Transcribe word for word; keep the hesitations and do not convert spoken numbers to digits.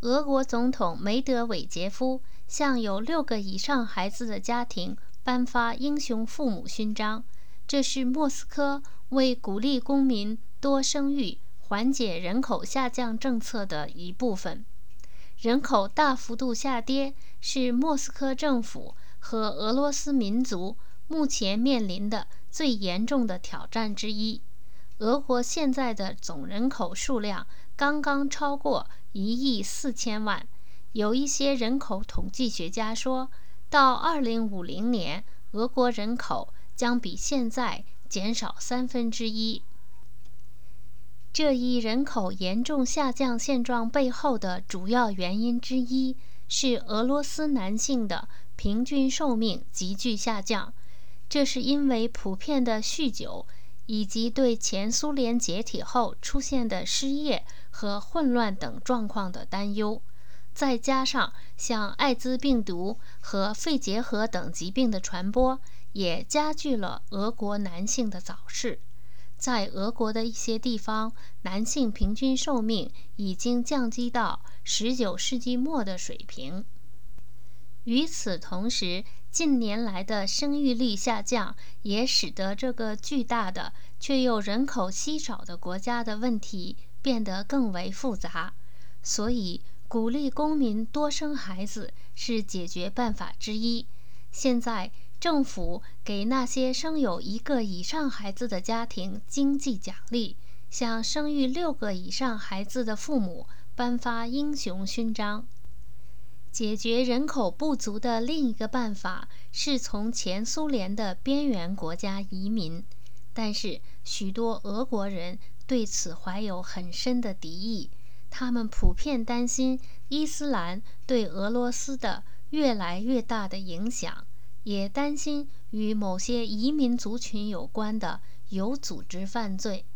俄国总统梅德韦杰夫向有六个以上孩子的家庭颁发英雄父母勋章，这是莫斯科为鼓励公民多生育、缓解人口下降政策的一部分。人口大幅度下跌是莫斯科政府和俄罗斯民族目前面临的最严重的挑战之一。俄国现在的总人口数量刚刚超过一亿四千万，有一些人口统计学家说，到二零五零年，俄国人口将比现在减少三分之一。这一人口严重下降现状背后的主要原因之一是俄罗斯男性的平均寿命急剧下降，这是因为普遍的酗酒以及对前苏联解体后出现的失业和混乱等状况的担忧，再加上像艾滋病毒和肺结核等疾病的传播，也加剧了俄国男性的早逝。在俄国的一些地方，男性平均寿命已经降低到十九世纪末的水平。与此同时，近年来的生育率下降也使得这个巨大的却又人口稀少的国家的问题变得更为复杂。所以，鼓励公民多生孩子是解决办法之一。现在，政府给那些生有一个以上孩子的家庭经济奖励，向生育六个以上孩子的父母颁发英雄勋章。解决人口不足的另一个办法是从前苏联的边缘国家移民，但是许多俄国人对此怀有很深的敌意，他们普遍担心伊斯兰对俄罗斯的越来越大的影响，也担心与某些移民族群有关的有组织犯罪。